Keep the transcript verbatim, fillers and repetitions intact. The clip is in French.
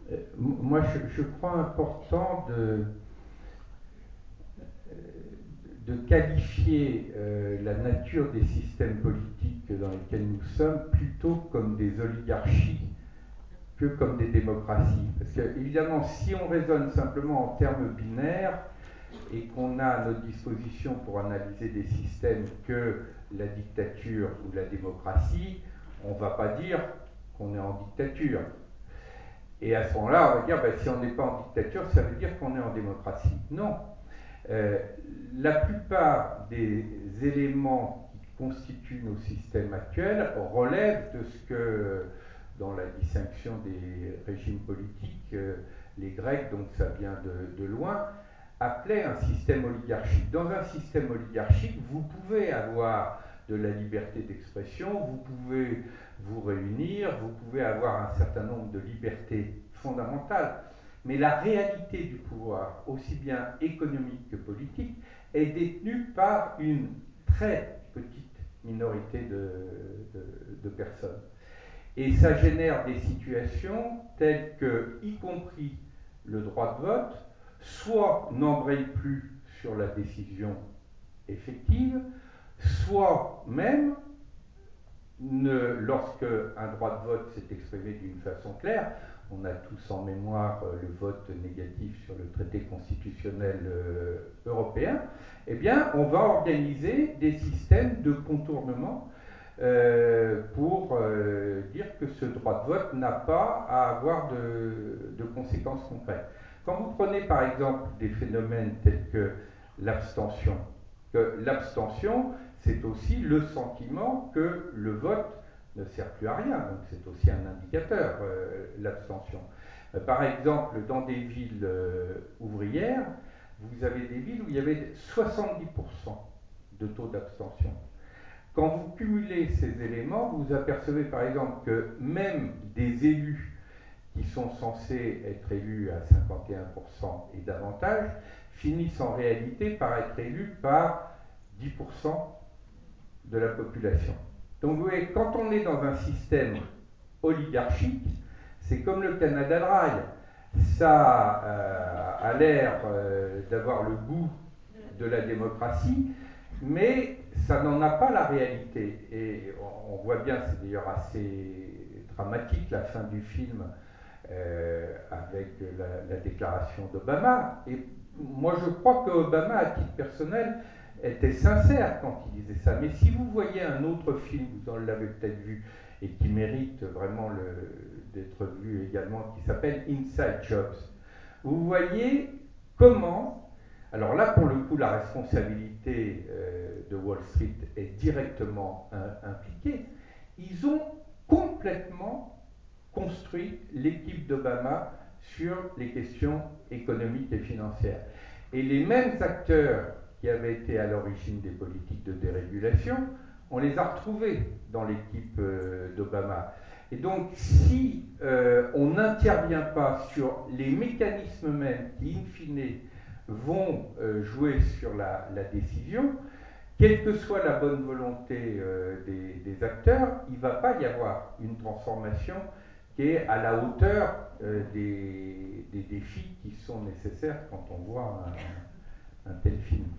Euh, moi, je, je crois important de, de qualifier euh, la nature des systèmes politiques dans lesquels nous sommes plutôt comme des oligarchies que comme des démocraties. Parce que, évidemment, si on raisonne simplement en termes binaires et qu'on a à notre disposition pour analyser des systèmes que la dictature ou la démocratie, on ne va pas dire qu'on est en dictature. Et à ce moment-là, on va dire, ben, si on n'est pas en dictature, ça veut dire qu'on est en démocratie. Non. Euh, la plupart des éléments qui constituent nos systèmes actuels relèvent de ce que, dans la distinction des régimes politiques, euh, les Grecs, donc ça vient de, de loin, appelaient un système oligarchique. Dans un système oligarchique, vous pouvez avoir de la liberté d'expression, vous pouvez vous réunir, vous pouvez avoir un certain nombre de libertés fondamentales. Mais la réalité du pouvoir, aussi bien économique que politique, est détenue par une très petite minorité de, de, de personnes. Et ça génère des situations telles que, y compris le droit de vote, soit n'embraye plus sur la décision effective, soit même ne, lorsque un droit de vote s'est exprimé d'une façon claire, on a tous en mémoire le vote négatif sur le traité constitutionnel euh, européen, eh bien, on va organiser des systèmes de contournement euh, pour euh, dire que ce droit de vote n'a pas à avoir de, de conséquences concrètes. Quand vous prenez par exemple des phénomènes tels que l'abstention, que l'abstention, c'est aussi le sentiment que le vote ne sert plus à rien, donc c'est aussi un indicateur, euh, l'abstention. Euh, par exemple, dans des villes euh, ouvrières, vous avez des villes où il y avait soixante-dix pour cent de taux d'abstention. Quand vous cumulez ces éléments, vous vous apercevez par exemple que même des élus qui sont censés être élus à cinquante et un pour cent et davantage, finissent en réalité par être élus par dix pour cent de la population. Donc vous voyez, quand on est dans un système oligarchique, c'est comme le Canada Dry. Ça euh, a l'air euh, d'avoir le goût de la démocratie, mais ça n'en a pas la réalité. Et on, voit bien, c'est d'ailleurs assez dramatique, la fin du film euh, avec la, la déclaration d'Obama. Et moi, je crois qu'Obama, à titre personnel, était sincère quand il disait ça. Mais si vous voyez un autre film, vous en l'avez peut-être vu, et qui mérite vraiment d'être vu également, qui s'appelle Inside Jobs, vous voyez comment... Alors là, pour le coup, la responsabilité euh, de Wall Street est directement euh, impliquée. Ils ont complètement construit l'équipe d'Obama sur les questions économiques et financières. Et les mêmes acteurs qui avaient été à l'origine des politiques de dérégulation, on les a retrouvés dans l'équipe euh, d'Obama. Et donc, si euh, on n'intervient pas sur les mécanismes mêmes qui, in fine, vont euh, jouer sur la, la décision, quelle que soit la bonne volonté euh, des, des, acteurs, il ne va pas y avoir une transformation qui est à la hauteur euh, des, des défis qui sont nécessaires quand on voit un, un tel film.